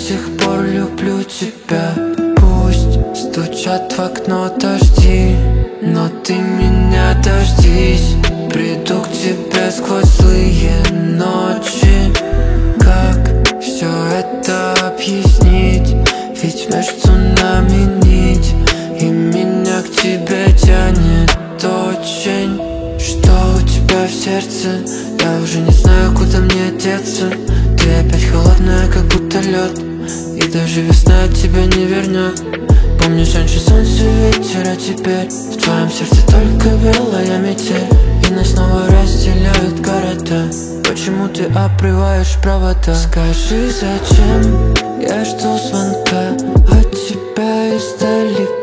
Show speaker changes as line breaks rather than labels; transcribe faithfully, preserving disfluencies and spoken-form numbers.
сих пор люблю тебя. Пусть стучат в окно дожди, но ты меня дождись. Приду к тебе сквозь злые ночи. Как все это объяснить? Ведь между нами нить, и меня к тебе тянет очень. Что у тебя в сердце? Я уже не знаю, куда мне деться. Ты опять холодная, как будто лед, и даже весна от тебя не вернет. Помнишь, раньше солнце, ветер, а теперь в твоем сердце только белая метель, и нас снова разделяют города. Почему ты обрываешь провода? Скажи, зачем я жду звонка от тебя издалека?